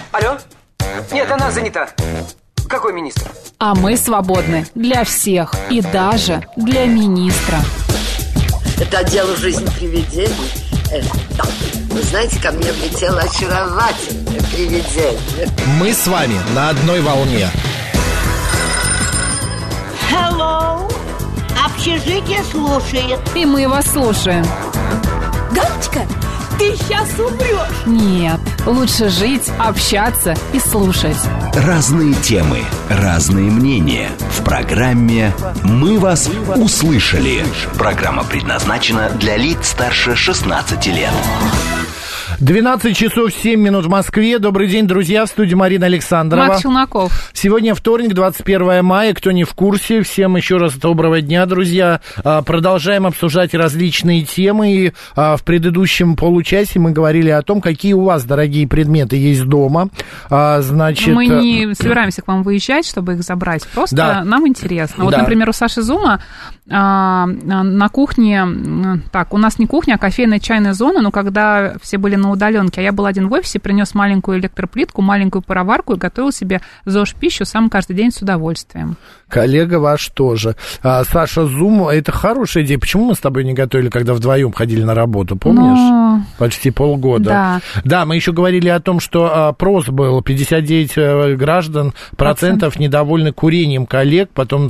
Алло? Нет, она занята. Какой министр? А мы свободны для всех и даже для министра. Это отдел «Жизнь привидений». Да. Вы знаете, ко мне влетело очаровательное привидение. Мы с вами на одной волне. Hello. Общежитие слушает. И мы вас слушаем. Галочка, ты сейчас умрешь. Нет, лучше жить, общаться и слушать. Разные темы, разные мнения. В программе «Мы вас услышали». Программа предназначена для лиц старше 16 лет. 12 часов 7 минут в Москве. Добрый день, друзья, в студии Марина Александрова. Макс Челноков. Сегодня вторник, 21 мая. Кто не в курсе, всем еще раз доброго дня, друзья. Продолжаем обсуждать различные темы. И в предыдущем получасе мы говорили о том, какие у вас дорогие предметы есть дома. Значит... Мы не собираемся к вам выезжать, чтобы их забрать. Просто нам интересно. Вот, например, у Саши Зума на кухне... Так, у нас не кухня, а кофейная чайная зона. Но когда все были на удаленке, а я был один в офисе, принес маленькую электроплитку, маленькую пароварку и готовил себе ЗОЖ-пищу сам каждый день с удовольствием. Коллега ваш тоже. Саша Зум, это хорошая идея. Почему мы с тобой не готовили, когда вдвоем ходили на работу, помнишь? Почти полгода. Да, мы еще говорили о том, что опрос был, 59 граждан, процентов недовольны курением коллег, потом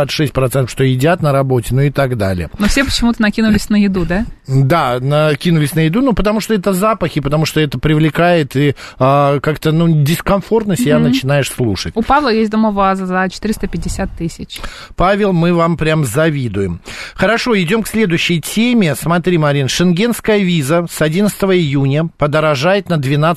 26%, что едят на работе, ну и так далее. Но все почему-то накинулись на еду, да? Да, накинулись на еду, ну потому что это запахи, потому что это привлекает и как-то, дискомфортно себя начинаешь слушать. У Павла есть домоваза за 450 тысяч. Павел, мы вам прям завидуем. Хорошо, идем к следующей теме. Смотри, Марин, шенгенская виза с 11 июня подорожает на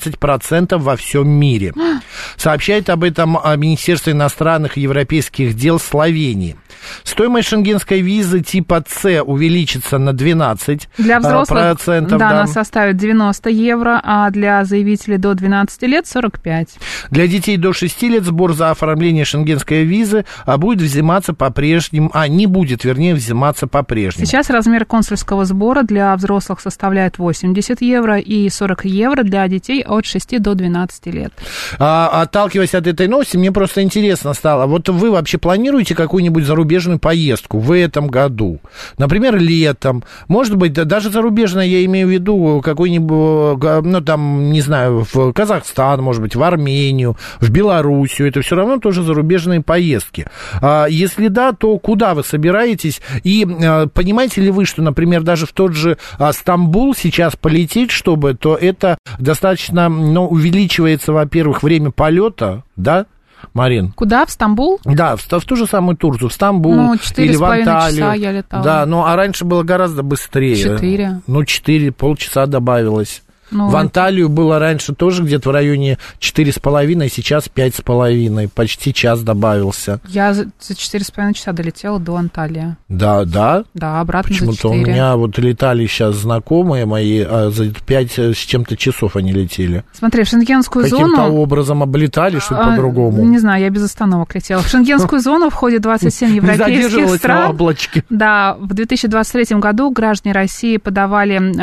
12% во всем мире. Сообщает об этом Министерство иностранных и европейских дел Словении. Стоимость шенгенской визы типа С увеличится на 12%. Для взрослых, она составит 90 евро, а для заявителей до 12 лет 45. Для детей до 6 лет сбор за оформление шенгенской визы будет взиматься по-прежнему, не будет, вернее, взиматься по-прежнему. Сейчас размер консульского сбора для взрослых составляет 80 евро и 40 евро для детей от 6 до 12 лет. Отталкиваясь от этой новости, мне просто интересно стало, вот вы вообще планируете какую-нибудь зарубежную поездку в этом году? Например, летом, может быть, даже зарубежная, я имею в виду какой-нибудь, не знаю, в Казахстан, может быть, в Армению, в Белоруссию, это все равно тоже зарубежные поездки. Если да, то куда вы собираетесь? И понимаете ли вы, что, например, даже в тот же Стамбул сейчас полететь, чтобы, то это достаточно, увеличивается, во-первых, время полета, да? Марин. Куда? В Стамбул? Да, в ту же самую Турцию, в Стамбул или в Анталию. Часа я летала. Да, а раньше было гораздо быстрее. 4. 4, полчаса добавилось. В Анталию было раньше тоже где-то в районе 4,5, сейчас 5,5. Почти час добавился. Я за 4,5 часа долетела до Анталии. Да? Да, обратно почему-то за 4. У меня летали сейчас знакомые мои, за 5 с чем-то часов они летели. Смотри, в шенгенскую зону... Каким-то образом облетали, что ли, по-другому? Не знаю, я без остановок летела. В шенгенскую зону входит 27 европейских стран. На облачке. Да, в 2023 году граждане России подавали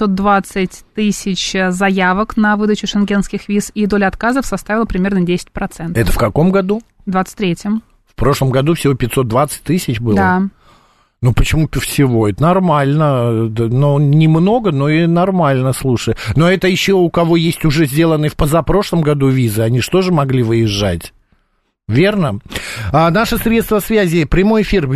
520 тысяч заявок на выдачу шенгенских виз, и доля отказов составила примерно 10%. Это в каком году? В 23-м. В прошлом году всего 520 тысяч было? Да. Почему-то всего? Это нормально. Немного, но и нормально, слушай. Но это еще у кого есть уже сделанные в позапрошлом году визы, они же тоже могли выезжать. Верно? Наши средства связи, прямой эфир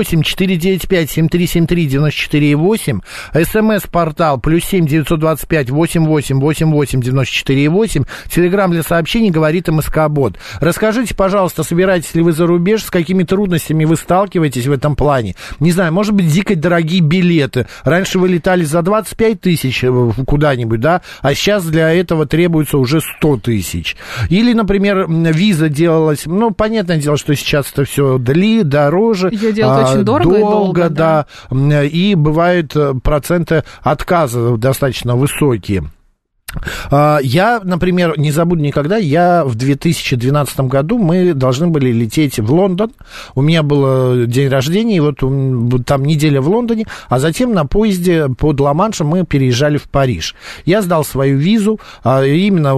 8-495-7373-94-8, СМС-портал +7 925 88 88 94,8, телеграм для сообщений, говорит МСК-бот. Расскажите, пожалуйста, собираетесь ли вы за рубеж, с какими трудностями вы сталкиваетесь в этом плане? Не знаю, может быть, дико дорогие билеты. Раньше вы летали за 25 тысяч куда-нибудь, да, а сейчас для этого требуется уже 100 тысяч. Или, например, виза делалась... понятное дело, что сейчас это все дороже. Ее делают очень дорого и долго, да. И бывают проценты отказа достаточно высокие. Я, например, не забуду никогда, в 2012 году мы должны были лететь в Лондон. У меня был день рождения, и вот там неделя в Лондоне, а затем на поезде под Ла-Маншем мы переезжали в Париж. Я сдал свою визу именно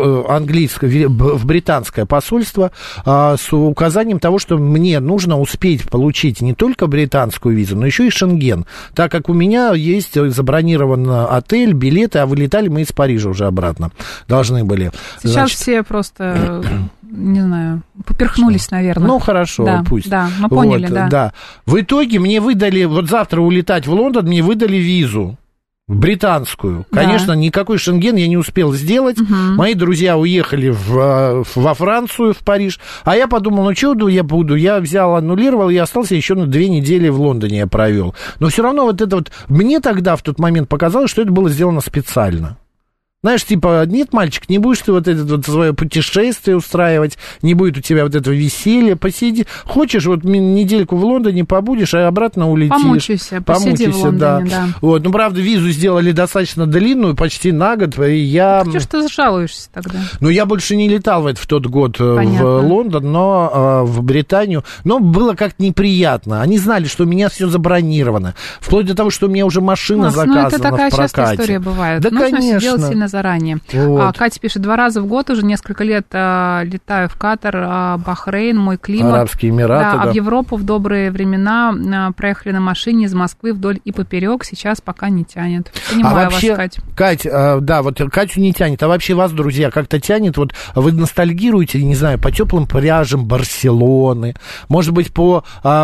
в британское посольство с указанием того, что мне нужно успеть получить не только британскую визу, но еще и Шенген, так как у меня есть забронирован отель, билеты, а вылетали мы из Парижа уже обратно должны были. Сейчас все просто, не знаю, поперхнулись, наверное. Ну, хорошо, да, пусть. Да, мы поняли, вот, да. В итоге мне выдали, вот завтра улетать в Лондон, мне выдали визу. Британскую. Конечно, никакой Шенген я не успел сделать. Мои друзья уехали во Францию, в Париж. А я подумал, ну, что я буду? Я взял, аннулировал, и остался еще на 2 недели в Лондоне я провел. Но все равно вот это вот... Мне тогда в тот момент показалось, что это было сделано специально. Знаешь, типа, нет, мальчик, не будешь ты вот это вот свое путешествие устраивать, не будет у тебя вот этого веселья, посиди. Хочешь, вот недельку в Лондоне побудешь, а обратно улетишь. Помучайся в Лондоне, да. Вот, ну, правда, визу сделали достаточно длинную, почти на год, и я... Что ж ты жалуешься тогда? Ну, я больше не летал в тот год в Лондон, но в Британию, но было как-то неприятно. Они знали, что у меня все забронировано, вплоть до того, что у меня уже машина заказана в прокате. Ну, это такая частая история бывает. Да, нужно конечно. все делать сильно заранее. Вот. Катя пишет, 2 раза в год уже несколько лет летаю в Катар, Бахрейн, мой климат. Арабские Эмираты, да. А в Европу в добрые времена проехали на машине из Москвы вдоль и поперек, сейчас пока не тянет. Понимаю вообще, вас, Кать. Кать, да, вот Катю не тянет, а вообще вас, друзья, как-то тянет, вот вы ностальгируете, не знаю, по теплым пляжам Барселоны, может быть, по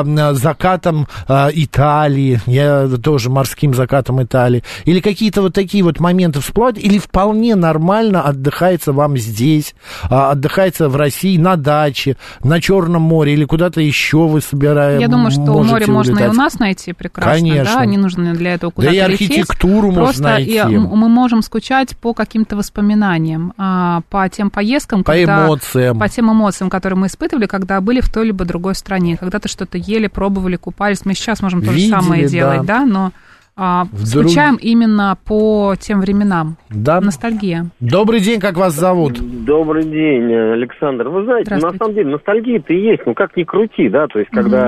закатам Италии, я тоже морским закатам Италии, или какие-то вот такие вот моменты всплывают, или вполне нормально отдыхается вам здесь, отдыхается в России на даче, на Черном море или куда-то еще вы собираете. Я думаю, что море можно и у нас найти прекрасно. Конечно. Да, не нужно для этого куда-то лететь. Да и архитектуру можно найти. Просто мы можем скучать по каким-то воспоминаниям, по тем поездкам, по эмоциям. По тем эмоциям, которые мы испытывали, когда были в той либо другой стране. Когда-то что-то ели, пробовали, купались. Мы сейчас можем то же самое делать, да, но... скучаем именно по тем временам. Да. Ностальгия. Добрый день, как вас зовут? Добрый день, Александр. Вы знаете, на самом деле ностальгия-то и есть, ну как ни крути, да, то есть когда...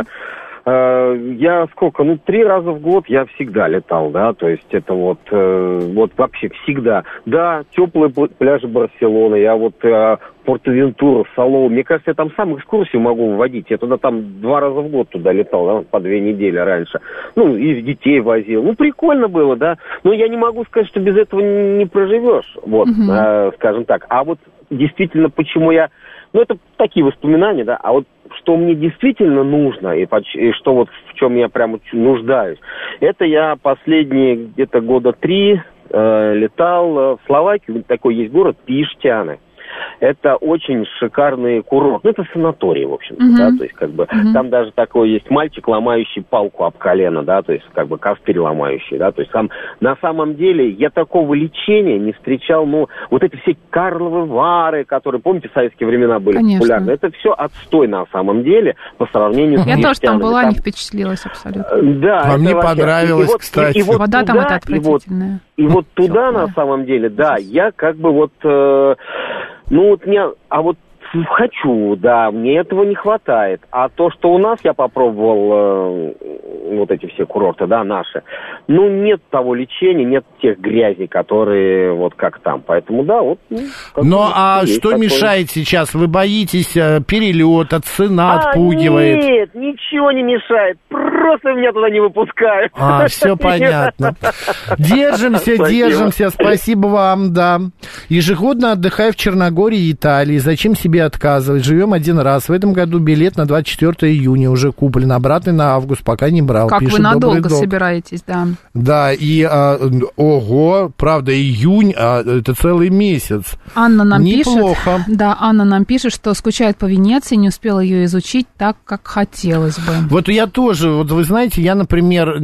Я 3 раза в год я всегда летал, да, то есть это вот вообще всегда. Да, теплые пляжи Барселоны, я Порт-Авентура, Салоу, мне кажется, я там сам экскурсию могу вводить, я туда там 2 раза в год туда летал, да, по 2 недели раньше, и детей возил, прикольно было, да, но я не могу сказать, что без этого не проживешь, скажем так, а вот действительно, почему я, это такие воспоминания, да, а вот что мне действительно нужно и что вот в чем я прямо нуждаюсь, это я последние где-то 3 года летал в Словакию, такой есть город Пиштяны. Это очень шикарный курорт. Это санаторий, в общем-то, да, то есть, там даже такой есть мальчик, ломающий палку об колено, да, то есть, костыль ломающий, да, то есть, там, на самом деле, я такого лечения не встречал, вот эти все Карловы Вары, которые, помните, в советские времена были популярны, это все отстой на самом деле, по сравнению с Я тоже там была, не впечатлилась абсолютно. Да. А мне понравилось, кстати. Вода там это отвратительная. И вот туда, на самом деле, да, я хочу, да, мне этого не хватает. А то, что у нас, я попробовал вот эти все курорты, да, наши, нет того лечения, нет тех грязей, которые как там. Поэтому, да, что мешает сейчас? Вы боитесь перелета, цена отпугивает? Нет, ничего не мешает. Просто меня туда не выпускают. Все понятно. Держимся. Спасибо вам, да. Ежегодно отдыхаю в Черногории и Италии. Зачем себе отказывать? Живем один раз. В этом году билет на 24 июня уже куплен. Обратный на август. Пока не брал. Как вы надолго собираетесь, да. Да, и правда, июнь, это целый месяц. Анна нам Неплохо. пишет. Да, Анна нам пишет, что скучает по Венеции, не успела ее изучить так, как хотелось бы. Вот я тоже, вы знаете, я, например,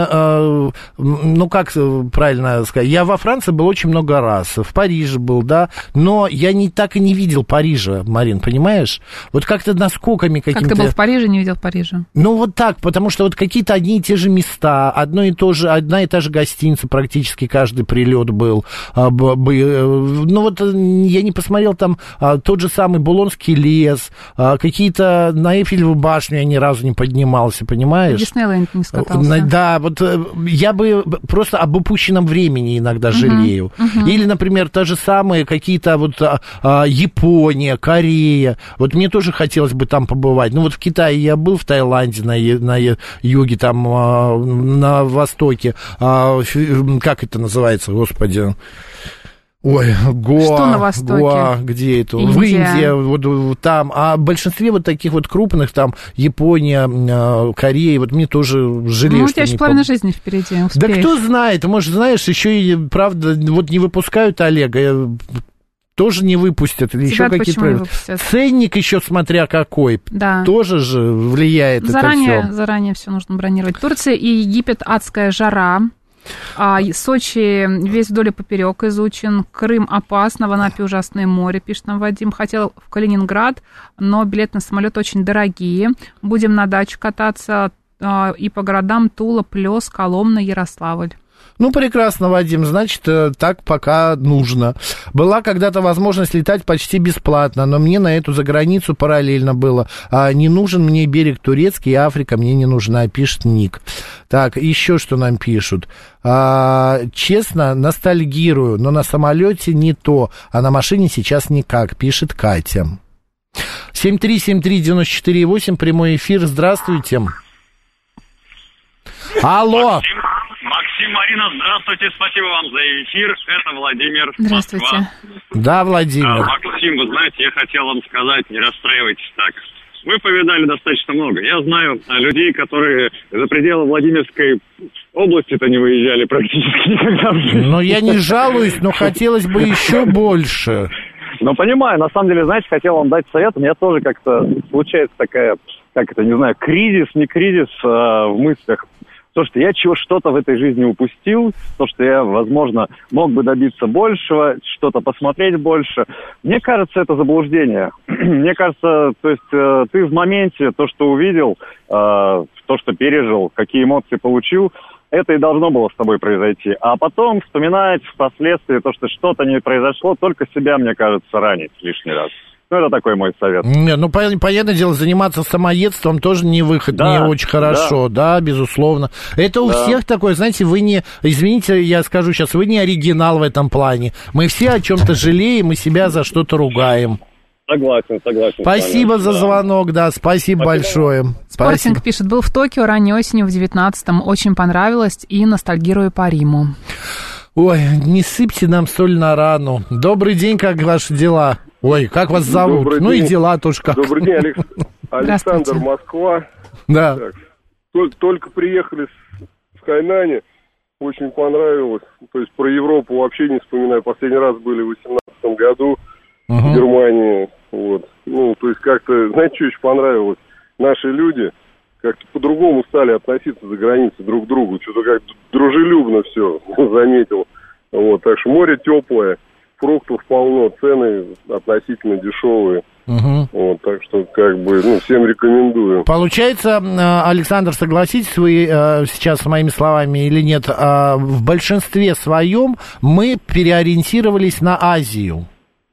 как правильно сказать, я во Франции был очень много раз, в Париже был, да, но я так и не видел Парижа, Марин, понимаешь? Вот как-то наскоками какими-то... Как ты был в Париже, не видел Парижа? Ну, вот так, потому что вот какие-то одни и те же места, одна и та же гостиница практически каждый прилет был. Ну, вот я не посмотрел там тот же самый Булонский лес, какие-то на Эйфелеву башню я ни разу не поднимался, понимаешь? Диснейленд не скатался. Да, вот я бы просто об упущенном времени иногда жалею. Или, например, та же самая какие-то вот Япония, Корея. Вот мне тоже хотелось бы там побывать. Ну, вот в Китае я был, в Таиланде, на юге, там, на востоке. Как это называется, господи? Ой, Что на востоке? Где это? Индия. В Индии, вот там. А в большинстве вот таких вот крупных, там, Япония, Корея, вот мне тоже жалею, ну, у тебя еще половина жизни впереди, успеешь. Да кто знает, может, знаешь, еще и, правда, вот не выпускают Олега, тоже не выпустят, или еще какие-то... Ценник еще, смотря какой, да. Тоже же влияет это все. Заранее все нужно бронировать. Турция и Египет — адская жара. Сочи весь вдоль и поперек изучен. Крым опасно, в Анапе ужасное море, пишет нам Вадим. Хотел в Калининград, но билеты на самолет очень дорогие. Будем на даче кататься и по городам Тула, Плёс, Коломна, Ярославль. Ну, прекрасно, Вадим, значит, так пока нужно. Была когда-то возможность летать почти бесплатно, но мне на эту заграницу параллельно было. Не нужен мне берег турецкий, и Африка мне не нужна, пишет Ник. Так, еще что нам пишут. Честно, ностальгирую, но на самолете не то, а на машине сейчас никак, пишет Катя. 7373948, прямой эфир, здравствуйте. Алло. Максим, Марина, здравствуйте, спасибо вам за эфир, это Владимир. Здравствуйте. Москва. Да, Владимир. Максим, вы знаете, я хотел вам сказать, не расстраивайтесь так. Вы повидали достаточно много. Я знаю людей, которые за пределы Владимирской области-то не выезжали практически никогда в жизни. Но я не жалуюсь, но хотелось бы еще больше. Ну, понимаю, на самом деле, знаете, хотел вам дать совет. У меня тоже как-то случается такая, кризис, не кризис в мыслях. То, что я что-то в этой жизни упустил, то, что я, возможно, мог бы добиться большего, что-то посмотреть больше. Мне кажется, это заблуждение. Мне кажется, то есть ты в моменте то, что увидел, то, что пережил, какие эмоции получил, это и должно было с тобой произойти. А потом вспоминать впоследствии то, что что-то не произошло, только себя, мне кажется, ранить лишний раз. Ну, это такой мой совет. Не, ну, понятное дело, заниматься самоедством тоже не выход, не очень хорошо, да, безусловно. Это у всех такое, знаете, вы не, извините, я скажу сейчас, вы не оригинал в этом плане. Мы все о чем-то жалеем и себя за что-то ругаем. Согласен. Спасибо за звонок, да, спасибо большое. Спортинг пишет, был в Токио ранней осенью в 19-м, очень понравилось и ностальгирую по Риму. Ой, не сыпьте нам соль на рану. Добрый день, как ваши дела? Ой, как вас зовут? Добрый ну день. И дела тоже как. Добрый день, Александр, Москва. Да. Так, только приехали в Хайнане, очень понравилось. То есть про Европу вообще не вспоминаю. Последний раз были в 2018 году в Германии. Вот. Ну, то есть как-то, знаете, что еще понравилось? Наши люди как-то по-другому стали относиться за границей друг к другу. Что-то как-то дружелюбно все заметил. Вот, так что море теплое. Фруктов полно, цены относительно дешевые. Вот, так что, всем рекомендую. Получается, Александр, согласитесь вы сейчас с моими словами или нет, в большинстве своем мы переориентировались на Азию.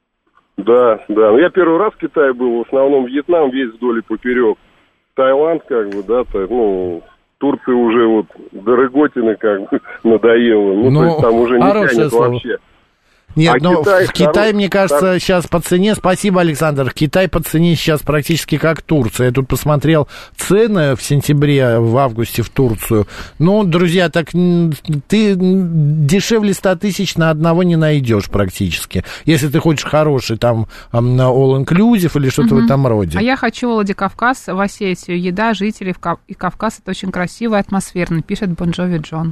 Да. Я первый раз в Китае был, в основном Вьетнам весь вдоль и поперек. Таиланд, Турция уже дороготины надоела. То есть там уже не тянет вообще. Нет, но в Китае, мне кажется, сейчас по цене, спасибо, Александр, Китай по цене сейчас практически как Турция. Я тут посмотрел цены в сентябре, в августе в Турцию. Ну, друзья, так ты дешевле 100 тысяч на одного не найдешь практически. Если ты хочешь хороший там all-inclusive или что-то в этом роде. А я хочу Владикавказ, в Осетию. Еда, жителей и Кавказ, это очень красиво и атмосферно, пишет Бон Джови Джон.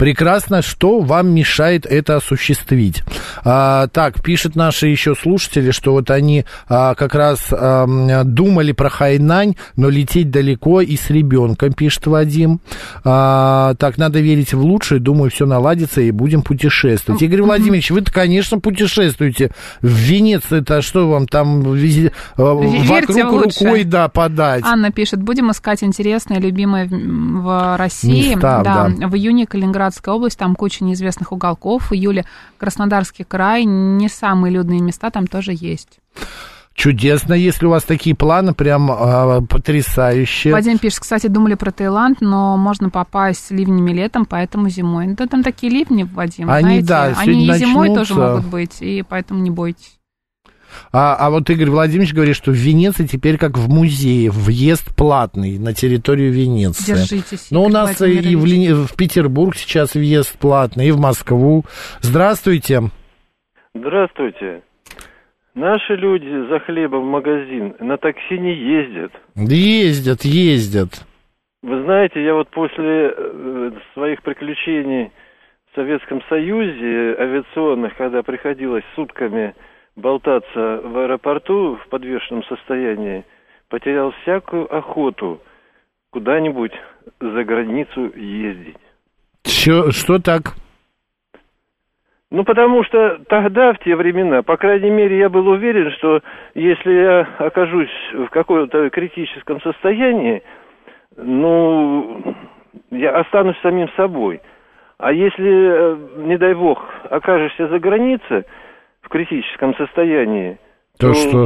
Прекрасно, что вам мешает это осуществить? Так, пишут наши еще слушатели, что вот они как раз думали про Хайнань, но лететь далеко и с ребенком, пишет Вадим. Так, надо верить в лучшее, думаю, все наладится и будем путешествовать. Игорь Владимирович, вы-то, конечно, путешествуете. В Венеции-то что вам там вокруг рукой, да, подать? Анна пишет, будем искать интересные, любимые в России. Места, да. В июне Калининградская область, там куча неизвестных уголков. В июле Краснодарский край, не самые людные места там тоже есть. Чудесно, если у вас такие планы, прям потрясающие. Вадим пишет, кстати, думали про Таиланд, но можно попасть с ливнями летом, поэтому зимой. Ну, там такие ливни, Вадим, они, знаете, да, они и начнутся. Зимой тоже могут быть, и поэтому не бойтесь. А вот Игорь Владимирович говорит, что в Венеции теперь как в музее, въезд платный на территорию Венеции. Держитесь. Но у нас и в Петербург сейчас въезд платный, и в Москву. Здравствуйте. Здравствуйте. Наши люди за хлебом в магазин на такси не ездят. Ездят. Вы знаете, я вот после своих приключений в Советском Союзе авиационных, когда приходилось сутками болтаться в аэропорту в подвешенном состоянии, потерял всякую охоту куда-нибудь за границу ездить. Что так? Ну, потому что тогда, в те времена, по крайней мере, я был уверен, что если я окажусь в каком-то критическом состоянии, ну, я останусь самим собой. А если, не дай бог, окажешься за границей в критическом состоянии, то что?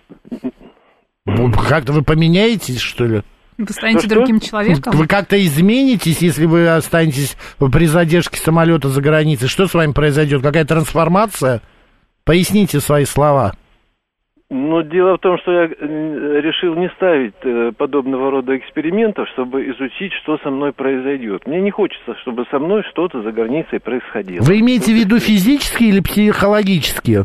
Как-то вы поменяетесь, что ли? Вы станете другим человеком? Вы как-то изменитесь, если вы останетесь при задержке самолета за границей? Что с вами произойдет? Какая трансформация? Поясните свои слова. Ну, дело в том, что я решил не ставить подобного рода экспериментов, чтобы изучить, что со мной произойдет. Мне не хочется, чтобы со мной что-то за границей происходило. Вы имеете в виду физические или психологические?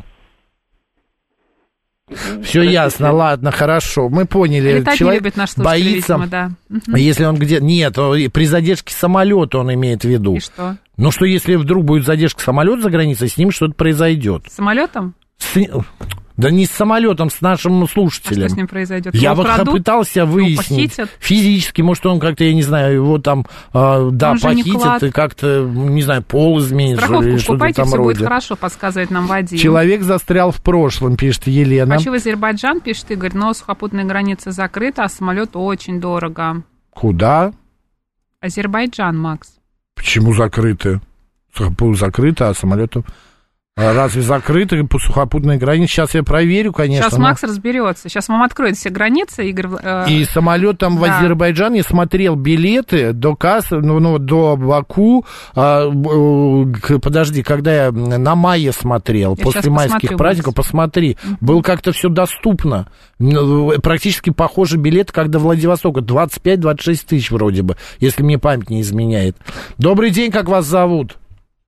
Все ясно, ладно, хорошо, мы поняли. Человек боится, видимо, да. Если он где... Нет, при задержке самолета он имеет в виду. И что? Ну, что если вдруг будет задержка самолета за границей, с ним что-то произойдет. С самолетом? Да не с самолетом, с нашим слушателем. А что с ним произойдет? Я вот пытался выяснить. Физически, может, он как-то, я не знаю, его там, похитят и как-то, не знаю, пол изменит. Страховку покупайте, все будет хорошо, подсказывает нам Вадим. Человек застрял в прошлом, пишет Елена. Хочу в Азербайджан, пишет Игорь, но сухопутная граница закрыта, а самолет очень дорого. Куда? Азербайджан, Макс. Почему закрыты? Закрыто, а самолетов... Разве закрыты по сухопутной границе? Сейчас я проверю, конечно. Сейчас Макс разберется. Сейчас вам откроет все границы, Игорь. И самолет там в Азербайджан, я смотрел билеты до кассы, до Баку. Подожди, когда я на мае смотрел, после майских праздников, посмотри. Было как-то все доступно. Практически похожий билет, как до Владивостока. 25-26 тысяч вроде бы, если мне память не изменяет. Добрый день, как вас зовут?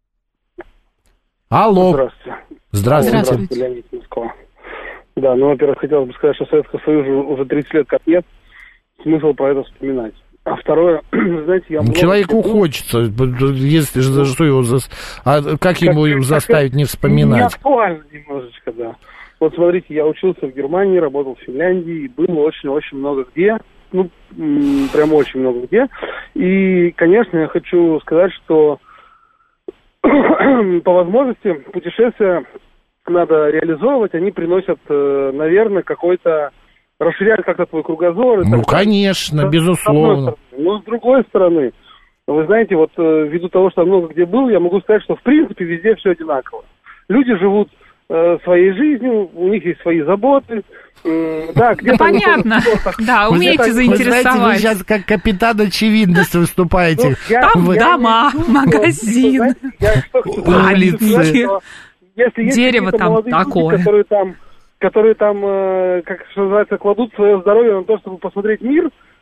Алло. Здравствуйте. Здравствуйте. Леонид, Москва. Да, во-первых, хотелось бы сказать, что Советского Союза уже 30 лет как нет. Смысл про это вспоминать. А второе, знаете, я... Человеку хочется, если что его... как ему заставить не вспоминать? Не актуально немножечко, да. Вот смотрите, я учился в Германии, работал в Финляндии, и был очень-очень много где. Прям очень много где. И, конечно, я хочу сказать, что по возможности путешествия надо реализовывать, они приносят, наверное, какой-то... расширяют как-то твой кругозор. Конечно, безусловно. Но с другой стороны, вы знаете, вот ввиду того, что я много где был, я могу сказать, что в принципе везде все одинаково. Люди живут своей жизнью, у них есть свои заботы. Да, понятно. Да, умеете заинтересовать. Вы знаете, вы сейчас как капитан очевидности выступаете. Там дома, магазин, улицы, дерево там такое. Которые там, как что называется, кладут свое здоровье на то, чтобы посмотреть мир,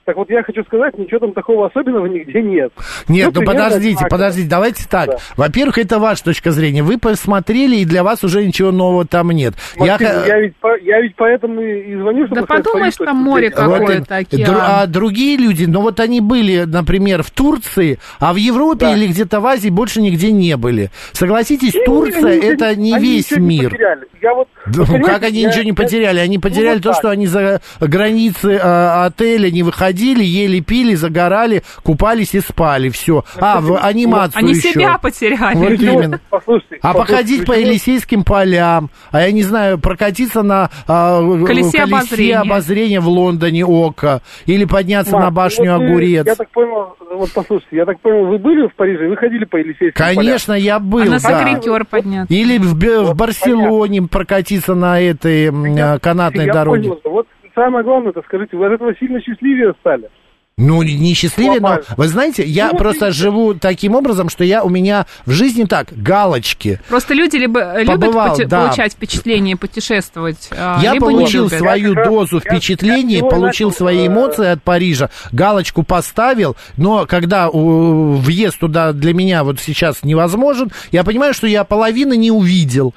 Так вот, я хочу сказать, ничего там такого особенного нигде нет. Нет, ну подождите, давайте так. Да. Во-первых, это ваша точка зрения. Вы посмотрели, и для вас уже ничего нового там нет. Максим, я ведь поэтому и звоню, чтобы... Да подумаешь, там море какое-то, океан. А другие люди, ну вот они были, например, в Турции, а в Европе или где-то в Азии больше нигде не были. Согласитесь, Турция это не весь мир. Как они ничего не потеряли? Они потеряли то, что они за границы отеля не выходили, ели, пили, загорали, купались и спали. Все. В анимацию они еще. Они себя потеряли. Вот именно. Походить по Елисейским полям, я не знаю, прокатиться на колесе обозрения в Лондоне Ока, или подняться на башню Огурец. Я так понял, вы были в Париже, вы ходили по Елисейским полям? Конечно, я был, на Сакрэ-Кёр подняться. Или в Барселоне прокатиться на этой канатной дороге. Вот самое главное, скажите, вы от этого сильно счастливее стали? Ну, не счастливее, но, вы знаете, я просто живу таким образом, что у меня в жизни так, галочки. Просто люди любят получать впечатление, путешествовать, я получил свою дозу впечатлений, получил свои эмоции от Парижа, галочку поставил, но когда въезд туда для меня вот сейчас невозможен, я понимаю, что я половины не увидел.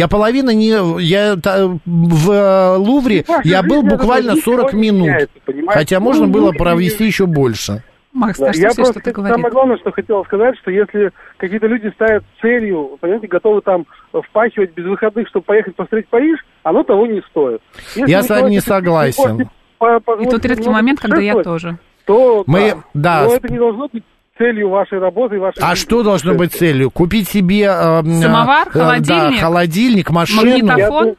В Лувре я был буквально 40 минут, хотя можно было провести еще больше. Макс, я просто самое главное, что хотел сказать, что если какие-то люди ставят целью, понимаете, готовы там впахивать без выходных, чтобы поехать посмотреть Париж, оно того не стоит. Если я с вами не согласен. И тут редкий момент, когда я тоже. Но это не должно быть целью вашей работы и вашей жизни. Что должно быть целью? Купить себе самовар, холодильник, машину? Магнитофон?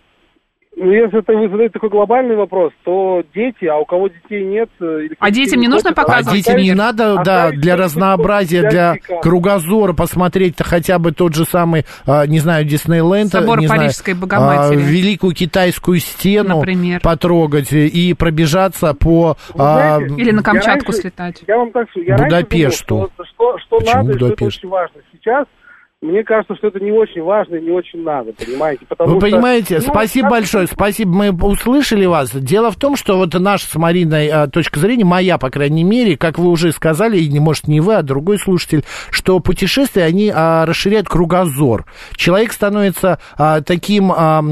Если вы задаете такой глобальный вопрос, то дети, а у кого детей нет... А детям не нужно показывать? А детям не надо, для разнообразия, для кругозора посмотреть хотя бы тот же самый, не знаю, Диснейленд, собор Парижской Богоматери, Великую Китайскую стену, например, потрогать и пробежаться по... или на Камчатку слетать. Я вам так скажу, Будапешту. Что надо, что это очень важно. Сейчас мне кажется, что это не очень важно и не очень надо, понимаете? Вы понимаете, спасибо большое, спасибо, мы услышали вас. Дело в том, что вот наша с Мариной точка зрения, моя, по крайней мере, как вы уже сказали, и может не вы, а другой слушатель, что путешествия, они расширяют кругозор. Человек становится таким,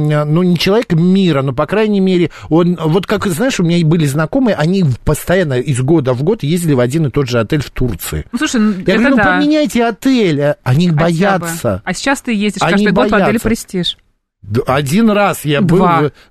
не человеком мира, но, по крайней мере, он, вот как, знаешь, у меня были знакомые, они постоянно из года в год ездили в один и тот же отель в Турции. Слушай, я говорю, поменяйте отель, они боятся. А сейчас ты ездишь каждый год в отель «Престиж». Один раз я был,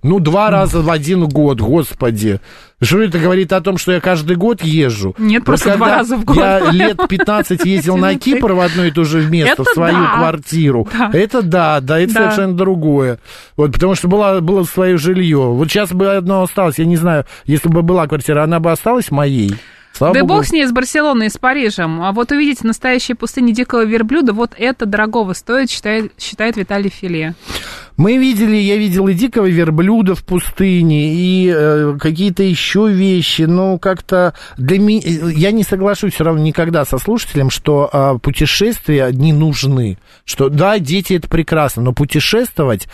2 раза в один год, господи. Что это говорит о том, что я каждый год езжу? Нет, просто 2 раза в год. Я лет 15 ездил на Кипр в одно и то же место, в свою квартиру. Это это совершенно другое. Вот, потому что было свое жилье. Вот сейчас бы одно осталось, я не знаю, если бы была квартира, она бы осталась моей. Слава Богу. Бог с ней, с Барселоной и с Парижем. А вот увидеть настоящие пустыни дикого верблюда, вот это дорогого стоит, считает Виталий Филе. Я видел и дикого верблюда в пустыне, и какие-то еще вещи, как-то для меня, я не соглашусь все равно никогда со слушателем, что путешествия не нужны, что да, дети это прекрасно, но путешествовать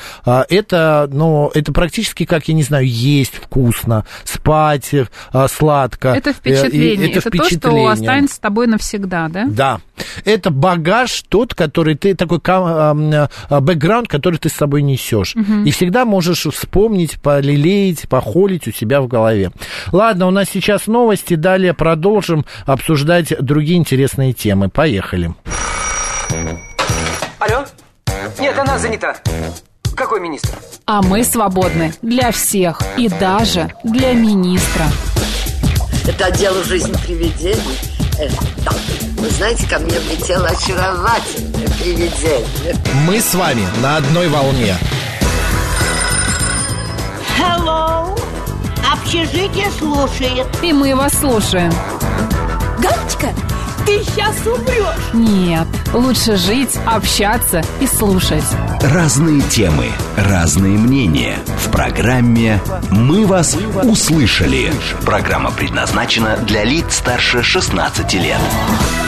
это практически как, я не знаю, есть вкусно, спать сладко. Это впечатление, это то, что останется с тобой навсегда, да? Да, это багаж тот, который ты, такой бэкграунд, который ты с собой несешь. И всегда можешь вспомнить, полелеять, похолить у себя в голове. Ладно, у нас сейчас новости, далее продолжим обсуждать другие интересные темы. Поехали. Алло? Нет, она занята. Какой министр? А мы свободны для всех и даже для министра. Это дело жизни привидений. Да. Вы знаете, ко мне влетело очаровательное привидение. Мы с вами на одной волне. Hello! Общежитие слушает. И мы вас слушаем. Галочка, ты сейчас умрешь. Нет, лучше жить, общаться и слушать. Разные темы, разные мнения. В программе «Мы вас услышали». Программа предназначена для лиц старше 16 лет.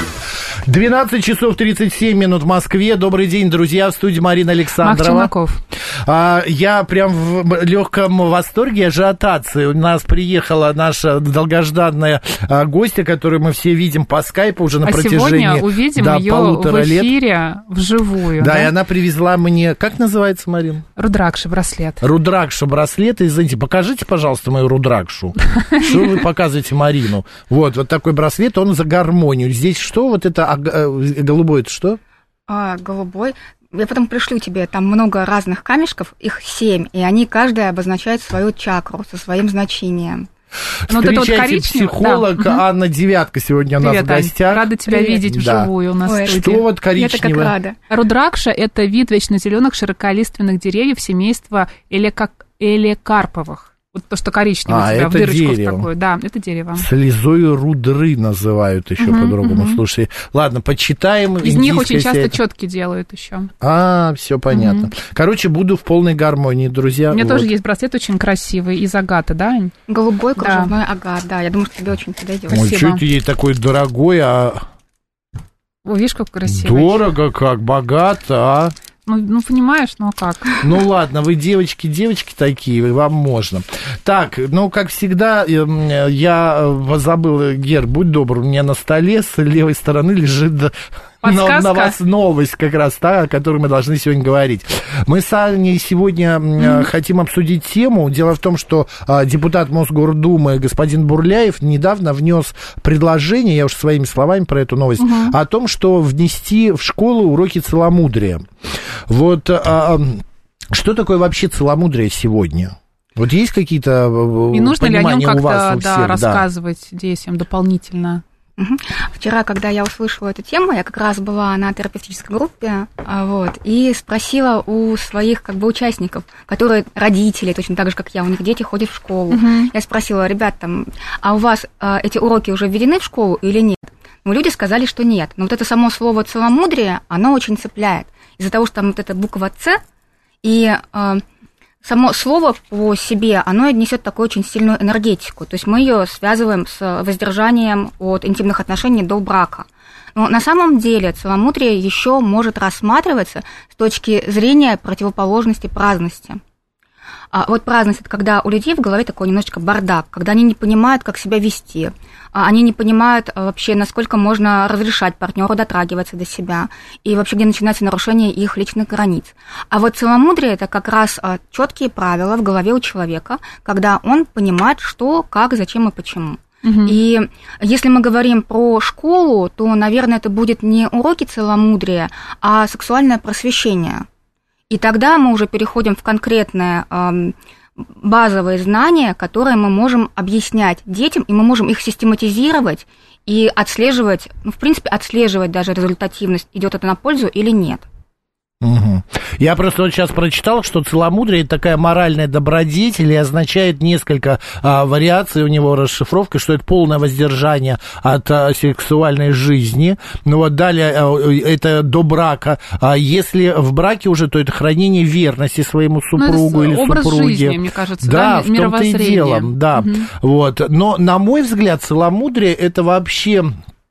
12 часов 37 минут в Москве. Добрый день, друзья. В студии Марина Александрова. Мак Челноков. Я прям в легком восторге, ажиотации. У нас приехала наша долгожданная гостья, которую мы все видим по скайпу уже на протяжении сегодня увидим ее в эфире вживую. Да, и она привезла мне... Как называется, Марин? Рудракша-браслет. Рудракша-браслет. Извините, покажите, пожалуйста, мою рудракшу. Что вы показываете Марину? Вот такой браслет, он за гармонию. Здесь что? Вот это голубой, это что? Голубой. Я потом пришлю тебе, там много разных камешков, их 7, и они каждая обозначают свою чакру со своим значением. Встречайте, психолог Анна Девятка сегодня у нас в гостях. Рада тебя видеть вживую у нас в студии. Что вот коричневое? Я так рада. Рудракша – это вид вечно зеленых широколиственных деревьев семейства элекарповых. Вот то, что коричневое у тебя в дырочку такую. Да, это дерево. Слезой рудры называют еще по-другому. Слушай, ладно, почитаем. Из них очень часто четки делают еще. Все понятно. Короче, буду в полной гармонии, друзья. У меня тоже есть браслет очень красивый из агата, да, Ань? Голубой кружевной агат, да. Я думаю, что тебе очень подойдет. Ой, что это ей такой дорогой, видишь, как красиво. Дорого, как богато, Ну, понимаешь, ну как? Ну, ладно, вы девочки такие, вам можно. Так, как всегда, я забыл, Гер, будь добр, у меня на столе с левой стороны лежит... На вас новость как раз та, о которой мы должны сегодня говорить. Мы с Аней сегодня хотим обсудить тему. Дело в том, что депутат Мосгордумы господин Бурляев недавно внес предложение, я уж своими словами про эту новость, о том, что внести в школу уроки целомудрия. Вот что такое вообще целомудрие сегодня? Вот есть какие-то понимания и нужно ли о нем как-то рассказывать детям дополнительно? Вчера, когда я услышала эту тему, я как раз была на терапевтической группе, и спросила у своих участников, которые родители, точно так же, как я, у них дети ходят в школу. Я спросила, ребят, а у вас эти уроки уже введены в школу или нет? Люди сказали, что нет. Но вот это само слово целомудрие, оно очень цепляет. Из-за того, что там вот эта буква «Ц», и само слово по себе, оно несет такую очень сильную энергетику. То есть мы ее связываем с воздержанием от интимных отношений до брака. Но на самом деле целомудрие еще может рассматриваться с точки зрения противоположности праздности. Вот праздность – это когда у людей в голове такой немножечко бардак, когда они не понимают, как себя вести, они не понимают вообще, насколько можно разрешать партнеру дотрагиваться до себя, и вообще, где начинается нарушение их личных границ. А вот целомудрие – это как раз четкие правила в голове у человека, когда он понимает, что, как, зачем и почему. И если мы говорим про школу, то, наверное, это будет не уроки целомудрия, а сексуальное просвещение. И тогда мы уже переходим в конкретные базовые знания, которые мы можем объяснять детям, и мы можем их систематизировать и отслеживать, в принципе, отслеживать даже результативность, идет это на пользу или нет. Я просто вот сейчас прочитал, что целомудрие – это такая моральная добродетель и означает несколько вариаций у него расшифровка, что это полное воздержание от сексуальной жизни. Далее это до брака. А если в браке уже, то это хранение верности своему супругу или образ супруге. Жизни, мне кажется, да, в том-то и дело. Да. Но, на мой взгляд, целомудрие – это вообще...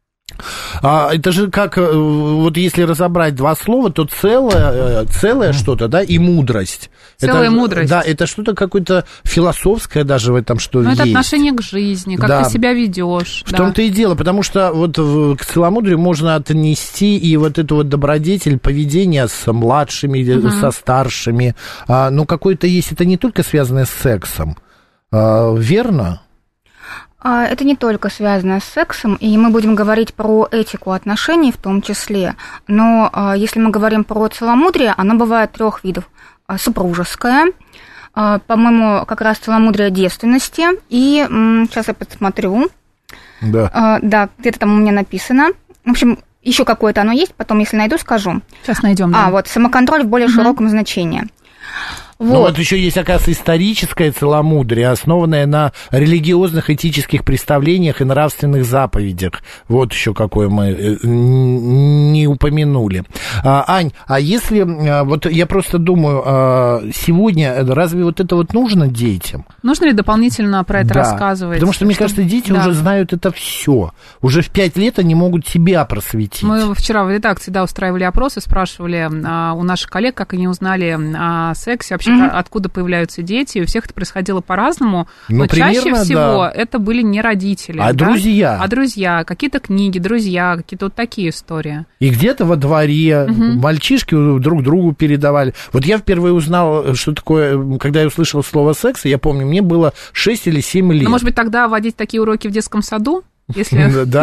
это же как, вот если разобрать два слова, то целое что-то, да, и мудрость. Целая мудрость. Да, это что-то какое-то философское даже в этом, что есть. Это отношение к жизни, как ты себя ведешь. В том-то и дело, потому что вот к целомудрию можно отнести и вот эту вот добродетель поведения с младшими, со старшими. Какое-то есть, это не только связанное с сексом, верно? Это не только связано с сексом, и мы будем говорить про этику отношений в том числе, но если мы говорим про целомудрие, оно бывает 3 видов. Супружеское, по-моему, как раз целомудрие девственности, и сейчас я посмотрю. Да, где-то там у меня написано. В общем, еще какое-то оно есть, потом, если найду, скажу. Сейчас найдем. Вот самоконтроль в более широком значении. Ну вот еще есть, оказывается, историческое целомудрие, основанное на религиозных этических представлениях и нравственных заповедях. Вот еще какое мы не упомянули. Ань, а если, вот я просто думаю, сегодня разве вот это вот нужно детям? Нужно ли дополнительно про это рассказывать? Потому что, мне кажется, дети уже знают это все. Уже в 5 лет они могут себя просветить. Мы вчера в редакции, устраивали опросы, спрашивали у наших коллег, как они узнали о сексе, вообще откуда появляются дети. У всех это происходило по-разному, но чаще всего это были не родители. Друзья. А друзья, какие-то книги, друзья, какие-то вот такие истории. И где-то во дворе мальчишки друг другу передавали. Вот я впервые узнал, что такое, когда я услышал слово «секс», я помню, мне было 6 или 7 лет. Ну, может быть, тогда водить такие уроки в детском саду? Если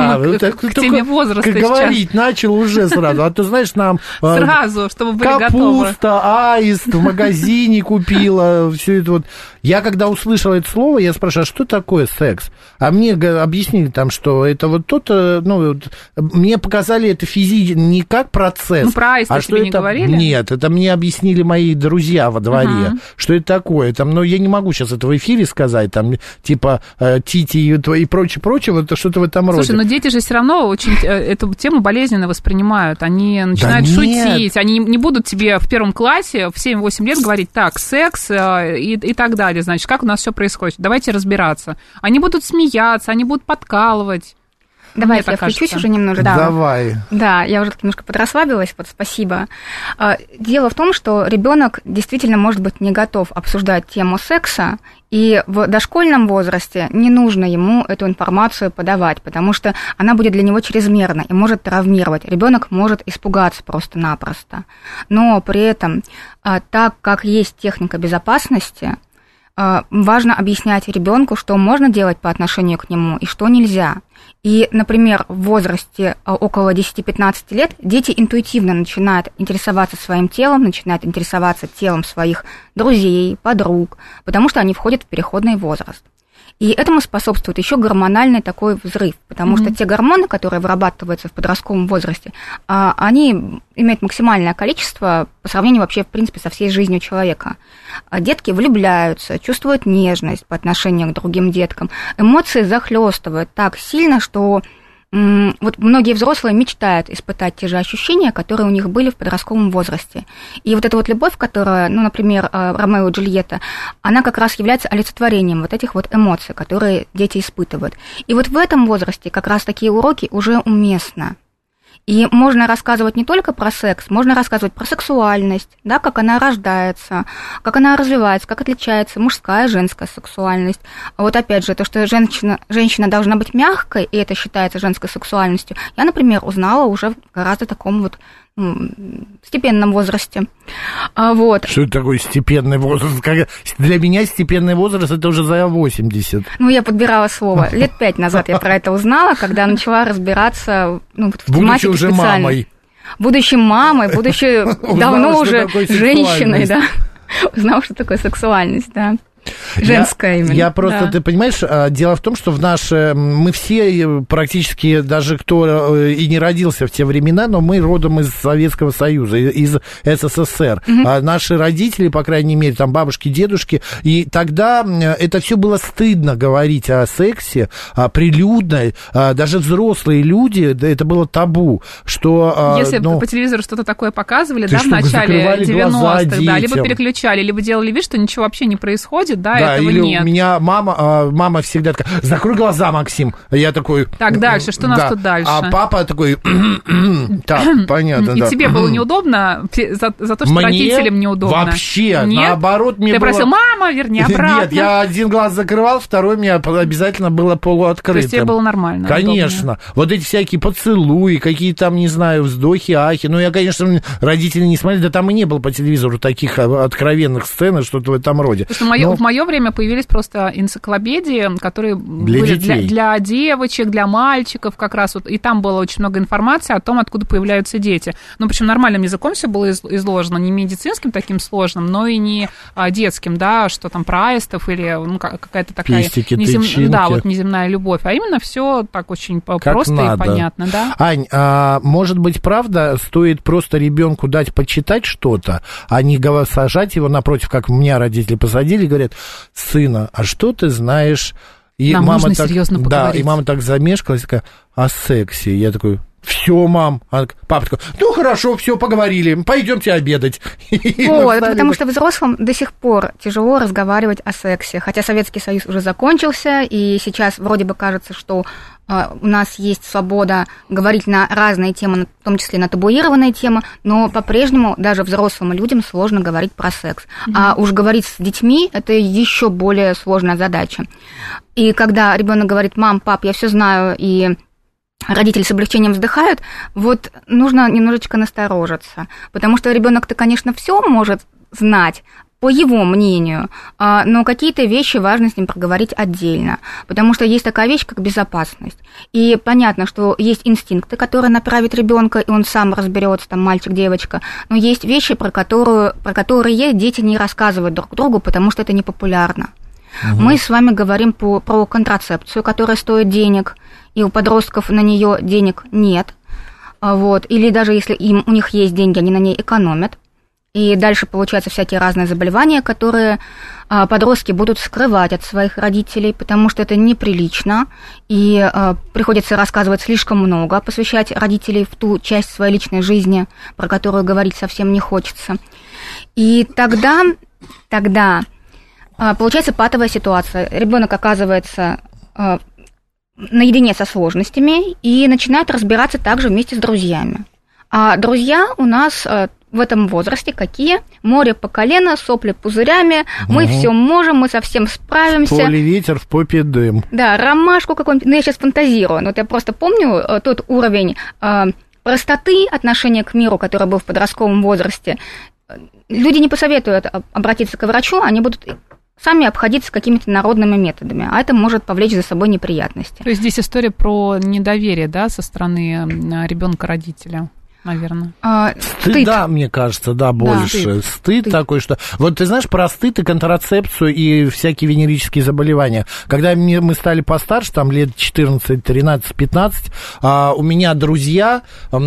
к теме возраста как сейчас. Говорить начал уже сразу. А ты знаешь, нам сразу, чтобы были готовы. Капуста, аист в магазине купила, все это вот. Я когда услышал это слово, я спрашиваю, а что такое секс? А мне объяснили там, что это вот то-то, мне показали это физически, не как процесс. Про аиста тебе не говорили? Нет, это мне объяснили мои друзья во дворе, что это такое. Там, я не могу сейчас это в эфире сказать, там, типа, тити и прочее, вот что-то в этом роде. Слушай, но дети же все равно очень эту тему болезненно воспринимают. Они начинают шутить. Они не будут тебе в первом классе в 7-8 лет говорить, так, секс и так далее. Значит, как у нас все происходит? Давайте разбираться. Они будут смеяться, они будут подкалывать. Давайте я включусь уже немного. Давай. Да, я уже немножко подрасслабилась, спасибо. Дело в том, что ребенок действительно может быть не готов обсуждать тему секса, и в дошкольном возрасте не нужно ему эту информацию подавать, потому что она будет для него чрезмерна и может травмировать. Ребенок может испугаться просто-напросто. Но при этом, так как есть техника безопасности, важно объяснять ребенку, что можно делать по отношению к нему и что нельзя. И, например, в возрасте около 10-15 лет дети интуитивно начинают интересоваться своим телом, начинают интересоваться телом своих друзей, подруг, потому что они входят в переходный возраст. И этому способствует еще гормональный такой взрыв, потому что те гормоны, которые вырабатываются в подростковом возрасте, они имеют максимальное количество по сравнению вообще, в принципе, со всей жизнью человека. Детки влюбляются, чувствуют нежность по отношению к другим деткам. Эмоции захлестывают так сильно, что вот многие взрослые мечтают испытать те же ощущения, которые у них были в подростковом возрасте. И вот эта вот любовь, которая, например, Ромео и Джульетта, она как раз является олицетворением вот этих вот эмоций, которые дети испытывают. И вот в этом возрасте как раз такие уроки уже уместны. И можно рассказывать не только про секс, можно рассказывать про сексуальность, да, как она рождается, как она развивается, как отличается мужская и женская сексуальность. А вот опять же, то, что женщина должна быть мягкой, и это считается женской сексуальностью, я, например, узнала уже в гораздо таком вот степенном возрасте. Вот. Что это такое степенный возраст? Для меня степенный возраст – это уже за 80. Я подбирала слово. Лет 5 назад я про это узнала, когда начала разбираться в тематике уже специальной. Мамой. Будучи мамой, будучи давно уже женщиной, да. Узнала, что такое сексуальность, да. Женская именно. Я просто, ты понимаешь, дело в том, что мы все практически, даже кто и не родился в те времена, но мы родом из Советского Союза, из СССР. А наши родители, по крайней мере, там бабушки, дедушки, и тогда это все было стыдно говорить о сексе, прилюдно, даже взрослые люди, это было табу, что... Если по телевизору что-то такое показывали, да, в начале 90-х, да, либо переключали, либо делали вид, что ничего вообще не происходит, да, этого или нет. У меня мама всегда такая: закрой глаза, Максим. Я такой... Так, дальше, что у нас тут дальше? А папа такой: так, понятно, и тебе было неудобно за то, что мне родителям неудобно? Вообще, нет? Наоборот, мне Ты было... просил: мама, верни обратно. Нет, я один глаз закрывал, второй мне обязательно было полуоткрытым. То есть тебе было нормально? Конечно. Удобно. Вот эти всякие поцелуи, какие там, не знаю, вздохи, ахи. Я, конечно, родители не смотрели, да там и не было по телевизору таких откровенных сцен, что-то в этом роде. Потому что в моем время появились просто энциклопедии, которые были для девочек, для мальчиков как раз. Вот, и там было очень много информации о том, откуда появляются дети. Ну, причем нормальным языком все было изложено, не медицинским таким сложным, но и не детским, да, что там про аистов или какая-то такая неземная любовь, а именно все так очень просто и понятно, да. Ань, может быть, правда, стоит просто ребенку дать почитать что-то, а не сажать его напротив, как меня родители посадили, и говорят: сына, а что ты знаешь? И нам нужно серьезно поговорить. Да, и мама так замешкалась, такая: о сексе. Я такой: все, мам. Папа такой: ну, хорошо, все, поговорили, пойдемте обедать. Вот, потому что взрослым до сих пор тяжело разговаривать о сексе, хотя Советский Союз уже закончился, и сейчас вроде бы кажется, что у нас есть свобода говорить на разные темы, в том числе на табуированные темы, но по-прежнему даже взрослым людям сложно говорить про секс. А уж говорить с детьми – это еще более сложная задача. И когда ребенок говорит: мам, пап, я все знаю, и родители с облегчением вздыхают, вот нужно немножечко насторожиться, потому что ребенок-то, конечно, все может знать, по его мнению, но какие-то вещи важно с ним проговорить отдельно, потому что есть такая вещь, как безопасность. И понятно, что есть инстинкты, которые направят ребенка, и он сам разберется, там, мальчик, девочка, но есть вещи, про которые дети не рассказывают друг другу, потому что это непопулярно. Мы с вами говорим про контрацепцию, которая стоит денег, и у подростков на нее денег нет, вот, или даже если у них есть деньги, они на ней экономят. И дальше получаются всякие разные заболевания, которые подростки будут скрывать от своих родителей, потому что это неприлично, и приходится рассказывать слишком много, посвящать родителей в ту часть своей личной жизни, про которую говорить совсем не хочется. И тогда получается патовая ситуация. Ребенок оказывается наедине со сложностями и начинает разбираться также вместе с друзьями. А друзья у нас в этом возрасте какие? Море по колено, сопли пузырями, мы все можем, мы со всем справимся. В поле ветер, в попе дым. Да, ромашку какую-нибудь, я сейчас фантазирую, но вот я просто помню тот уровень простоты отношения к миру, который был в подростковом возрасте. Люди не посоветуют обратиться к врачу, они будут сами обходиться какими-то народными методами, а это может повлечь за собой неприятности. То есть здесь история про недоверие, да, со стороны ребенка родителя? Наверное. Стыда, мне кажется, да, больше. Да, стыд такой, что... Вот ты знаешь, про стыд и контрацепцию и всякие венерические заболевания. Когда мы стали постарше, там лет 14, 13, 15, у меня друзья,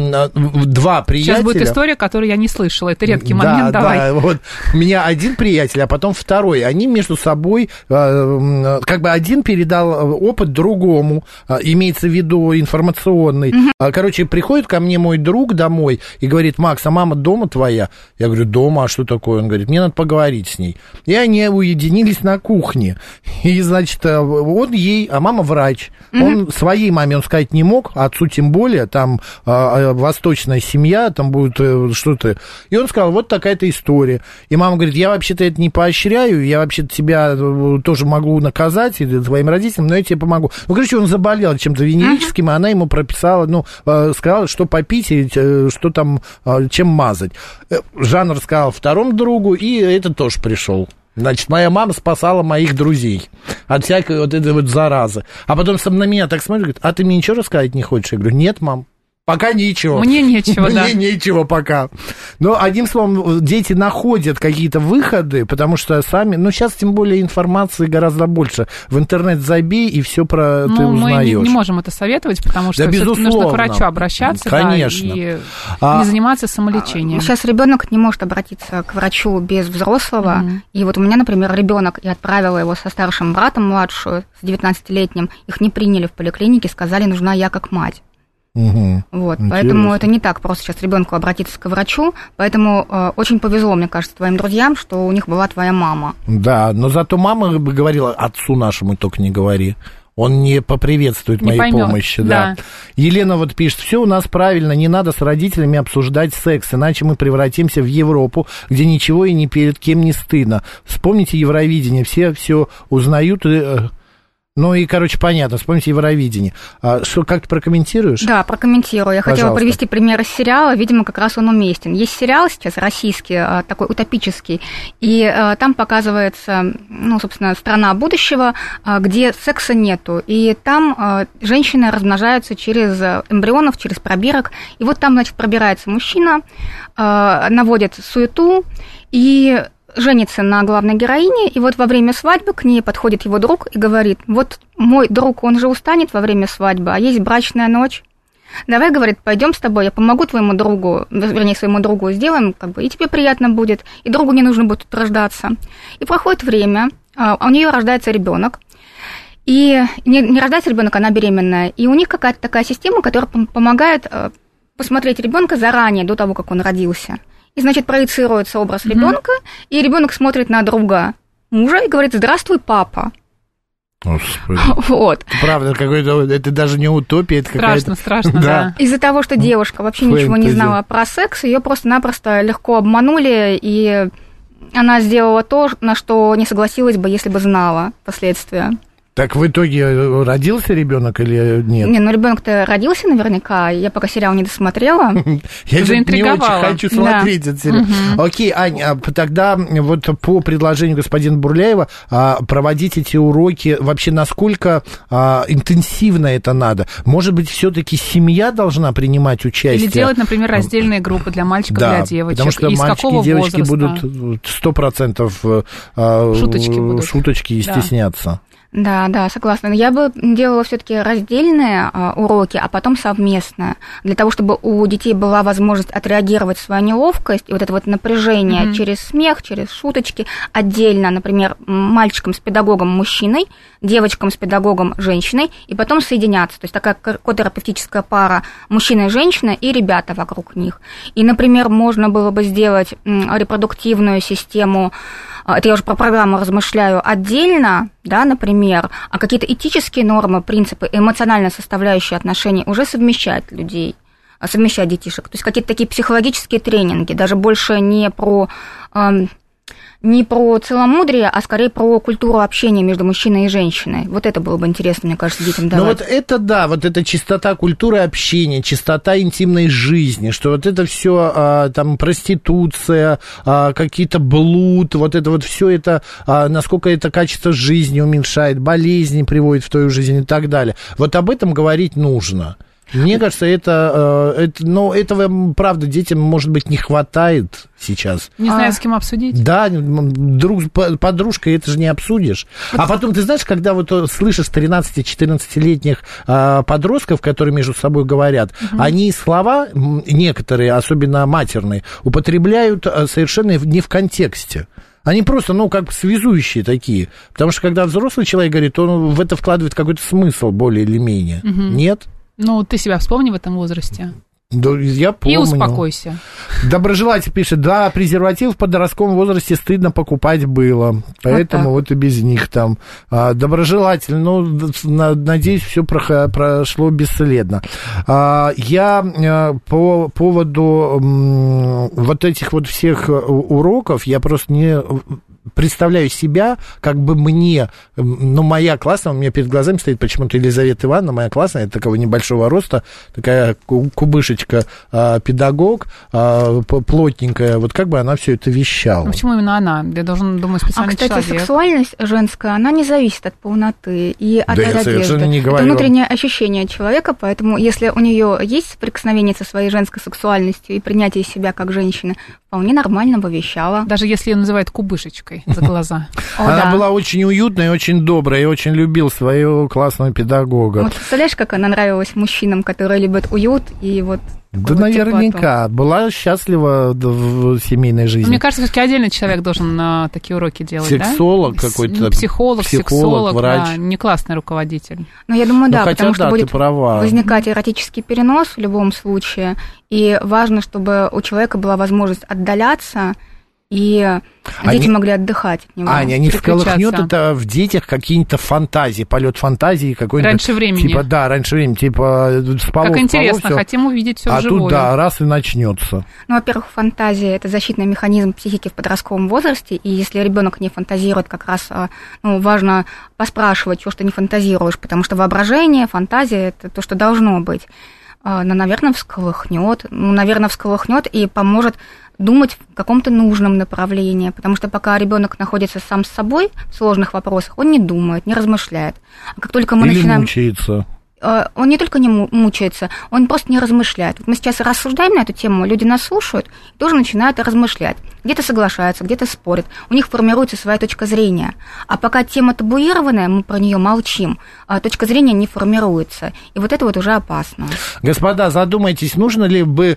2 приятеля... Сейчас будет история, которую я не слышала. Это редкий момент, давай. Да, вот. У меня один приятель, а потом второй. Они между собой... Как бы один передал опыт другому, имеется в виду информационный. Короче, приходит ко мне мой друг домой и говорит: Макс, а мама дома твоя? Я говорю: дома, а что такое? Он говорит: мне надо поговорить с ней. И они уединились на кухне. И, значит, он ей, а мама врач. Он своей маме он сказать не мог, а отцу тем более, там восточная семья, там будет что-то. И он сказал: вот такая-то история. И мама говорит: я вообще-то это не поощряю, я вообще-то тебя тоже могу наказать, или твоим родителям, но я тебе помогу. Ну, короче, он заболел чем-то венерическим, и она ему прописала, сказала, что попить, и что там, чем мазать. Жан рассказал второму другу, и этот тоже пришел. Значит, моя мама спасала моих друзей от всякой вот этой вот заразы. А потом на меня так смотрит, говорит: а ты мне ничего рассказать не хочешь? Я говорю: нет, мам. Пока ничего. Мне нечего, да. Мне нечего пока. Но, одним словом, дети находят какие-то выходы, потому что сами... сейчас, тем более, информации гораздо больше. В интернет забей, и все про ты узнаешь. Мы не можем это советовать, потому что нужно к врачу обращаться. Конечно. Да, и не заниматься самолечением. Сейчас ребенок не может обратиться к врачу без взрослого. И вот у меня, например, ребенок, я отправила его со старшим братом младшую, с 19-летним. Их не приняли в поликлинике, сказали: нужна я как мать. Вот, поэтому это не так просто сейчас ребенку обратиться к врачу, поэтому очень повезло, мне кажется, твоим друзьям, что у них была твоя мама. Да, но зато мама бы говорила: отцу нашему только не говори. Он не поприветствует моей помощи. Да. Елена вот пишет: все у нас правильно, не надо с родителями обсуждать секс, иначе мы превратимся в Европу, где ничего и ни перед кем не стыдно. Вспомните Евровидение, все узнают... Ну и, понятно, вспомните Евровидение. Что, как ты прокомментируешь? Да, прокомментирую. Я хотела привести пример из сериала, видимо, как раз он уместен. Есть сериал сейчас российский, такой утопический, и там показывается, собственно, страна будущего, где секса нету, и там женщины размножаются через эмбрионов, через пробирок, и вот там, значит, пробирается мужчина, наводит суету, и женится на главной героине, и вот во время свадьбы к ней подходит его друг и говорит: вот мой друг, он же устанет во время свадьбы, а есть брачная ночь. Давай, говорит, пойдем с тобой, я помогу твоему другу, своему другу сделаем, и тебе приятно будет, и другу не нужно будет тут рождаться. И проходит время, у нее рождается ребенок, и не рождается ребенок, она беременная, и у них какая-то такая система, которая помогает посмотреть ребенка заранее, до того, как он родился. И, значит, проецируется образ ребенка, и ребенок смотрит на друга мужа и говорит: здравствуй, папа. Господи. Вот. Правда, это даже не утопия, это какая-то... Страшно, да. Из-за того, что девушка вообще ничего не знала про секс, ее просто-напросто легко обманули, и она сделала то, на что не согласилась бы, если бы знала последствия. Так в итоге родился ребенок или нет? Не, ребенок-то родился наверняка. Я пока сериал не досмотрела. Я же не очень хочу смотреть этот сериал. Окей, Аня, тогда вот по предложению господина Бурляева проводить эти уроки, вообще насколько интенсивно это надо? Может быть, все-таки семья должа принимать участие? Или делать, например, раздельные группы для мальчиков, для девочек. Потому что мальчики и девочки будут 100% шуточки и стесняться. Да, согласна. Я бы делала все-таки раздельные уроки, а потом совместные, для того, чтобы у детей была возможность отреагировать свою неловкость и вот это вот напряжение через смех, через шуточки отдельно, например, мальчикам с педагогом мужчиной, девочкам с педагогом женщиной, и потом соединяться. То есть такая котерапевтическая пара мужчина и женщина и ребята вокруг них. И, например, можно было бы сделать репродуктивную систему, это я уже про программу размышляю, отдельно, да, например, а какие-то этические нормы, принципы, эмоциональная составляющая отношений уже совмещать людей, совмещать детишек. То есть какие-то такие психологические тренинги, даже больше не про целомудрие, а скорее про культуру общения между мужчиной и женщиной. Вот это было бы интересно, мне кажется, детям давать. Ну вот это да, вот эта чистота культуры общения, чистота интимной жизни, что вот это все там проституция, какие-то блуд, вот это вот все это, насколько это качество жизни уменьшает, болезни приводит в твою жизнь и так далее. Вот об этом говорить нужно. Мне кажется, этого, правда, детям, может быть, не хватает сейчас. Не знаю, с кем обсудить. Да, подружкой это же не обсудишь. А потом, ты знаешь, когда вот слышишь 13-14-летних подростков, которые между собой говорят, они слова некоторые, особенно матерные, употребляют совершенно не в контексте. Они просто, связующие такие. Потому что, когда взрослый человек говорит, он в это вкладывает какой-то смысл более или менее. Нет? Ты себя вспомни в этом возрасте. Да, я помню. И успокойся. Доброжелатель пишет: да, презерватив в подростковом возрасте стыдно покупать было, поэтому вот и без них там. Доброжелатель, надеюсь, все прошло бесследно. Я по поводу вот этих вот всех уроков, я просто не представляю себя, как бы мне, моя классная, у меня перед глазами стоит почему-то Елизавета Ивановна, моя классная, такого небольшого роста, такая кубышечка, педагог, плотненькая, вот как бы она все это вещала. Почему именно она? Я должен, думаю, специальный человек. Кстати, сексуальность женская, она не зависит от полноты и от одежды. Совершенно не говорю. Это внутреннее ощущение человека, поэтому если у нее есть соприкосновение со своей женской сексуальностью и принятие себя как женщины, вполне нормально бы вещала. Даже если ее называют кубышечкой за глаза. Она была очень уютная и очень добрая, и очень любил своего классного педагога. Вот представляешь, как она нравилась мужчинам, которые любят уют и вот... Да, наверняка. Была счастлива в семейной жизни. Мне кажется, все-таки отдельный человек должен такие уроки делать, Сексолог какой-то. Психолог, сексолог, врач. Да, не классный руководитель. Но я думаю, да, потому что будет права. возникать эротический перенос в любом случае, и важно, чтобы у человека была возможность отдаляться и дети могли отдыхать от него. Аня, не всколыхнет это в детях какие-то фантазии, полет фантазии какой-нибудь. Раньше времени. Типа, да, раньше времени, типа с полов. Как интересно, хотим увидеть все вживую. А тут, да, раз и начнется. Ну, во-первых, фантазия – это защитный механизм психики в подростковом возрасте, и если ребенок не фантазирует, как раз важно поспрашивать, что ты не фантазируешь, потому что воображение, фантазия – это то, что должно быть. Но, наверное, всколыхнет и поможет думать в каком-то нужном направлении, потому что пока ребенок находится сам с собой в сложных вопросах, он не думает, не размышляет. А как только мы начинаем... мучается. Он не только не мучается, он просто не размышляет. Вот мы сейчас рассуждаем на эту тему, люди нас слушают и тоже начинают размышлять. Где-то соглашаются, где-то спорят. У них формируется своя точка зрения. А пока тема табуированная, мы про нее молчим, а точка зрения не формируется. И вот это вот уже опасно. Господа, задумайтесь, нужны ли бы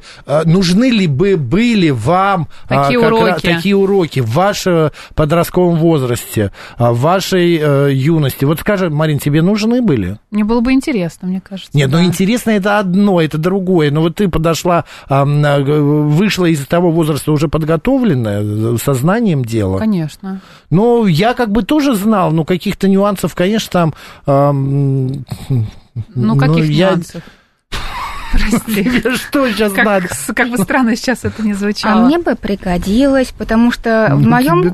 были вам такие уроки в вашем подростковом возрасте, в вашей юности? Вот скажи, Марин, тебе нужны были? Мне было бы интересно, мне кажется. Нет, ну интересно это одно, это другое. Но вот ты подошла, вышла из того возраста уже подготовленная, сознанием дела. Конечно. Ну, я как бы тоже знал, но каких-то нюансов, конечно, там... каких нюансов? Прости. Что сейчас надо? Как бы странно сейчас это не звучало. А мне бы пригодилось, потому что в моем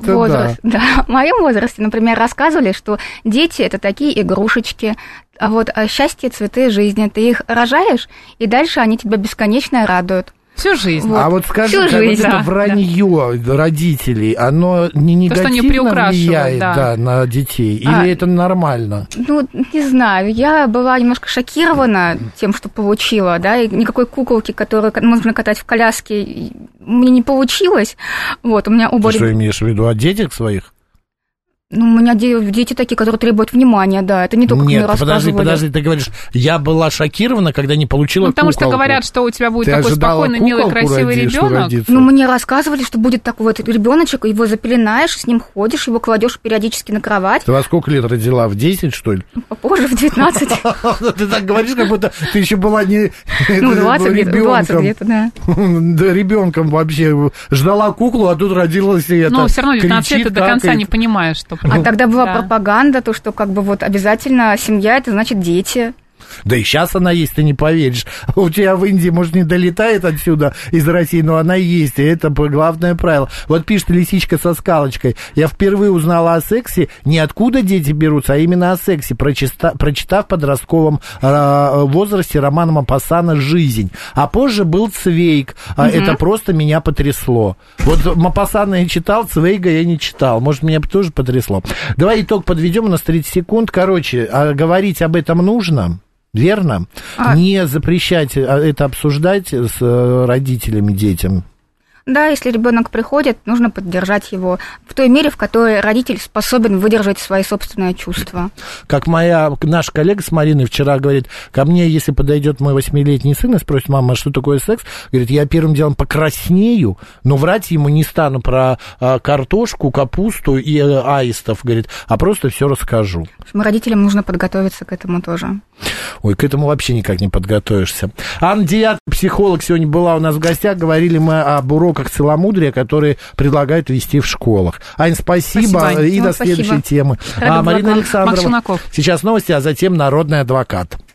возрасте, например, рассказывали, что дети – это такие игрушечки, а вот счастье, цветы жизни, ты их рожаешь, и дальше они тебя бесконечно радуют. Всю жизнь. Вот. А вот скажи, как вот это вранье родителей, оно не негативно влияет на детей? Или это нормально? Ну, не знаю. Я была немножко шокирована тем, что получила, да, и никакой куколки, которую можно катать в коляске, мне не получилось. Вот, у меня оба... Ты что имеешь в виду, о детях своих? Ну, у меня дети такие, которые требуют внимания, да, это не только мне рассказывали. Подожди, ты говоришь, я была шокирована, когда не получила потому куколку. Что говорят, что у тебя будет такой спокойный, милый, красивый ребенок. Ну, мне рассказывали, что будет такой вот ребеночек, его запеленаешь, с ним ходишь, его кладешь периодически на кровать. Ты во сколько лет родила? В 10, что ли? Попозже, в 19. Ты так говоришь, как будто ты еще была не... Ну, 20 где-то, да. Да, ребенком вообще. Ждала куклу, а тут родилась и это. Ну, все равно 19 лет ты до конца не понимаешь, что... А тогда была пропаганда, то, что как бы вот обязательно семья, это значит дети. Да и сейчас она есть, ты не поверишь. У тебя в Индии, может, не долетает отсюда, из России, но она есть, и это главное правило. Вот пишет лисичка со скалочкой. Я впервые узнала о сексе не откуда дети берутся, а именно о сексе, прочитав в подростковом возрасте роман Мопассана «Жизнь». А позже был Цвейг. Это просто меня потрясло. Вот Мопассана я читал, Цвейга я не читал. Может, меня тоже потрясло. Давай итог подведем, у нас 30 секунд. Короче, говорить об этом нужно. Верно? Не запрещать это обсуждать с родителями, детям. Да, если ребенок приходит, нужно поддержать его в той мере, в которой родитель способен выдержать свои собственные чувства. Как наша коллега с Мариной вчера говорит, ко мне, если подойдет мой 8-летний сын и спросит, мама, что такое секс? Говорит, я первым делом покраснею, но врать ему не стану про картошку, капусту и аистов, говорит, а просто все расскажу. Родителям нужно подготовиться к этому тоже. Ой, к этому вообще никак не подготовишься. Анна Диат, психолог, сегодня была у нас в гостях. Говорили мы об уроках целомудрия, которые предлагают вести в школах. Ань, спасибо. И до следующей темы. Марина Александрова. Сейчас новости, а затем народный адвокат.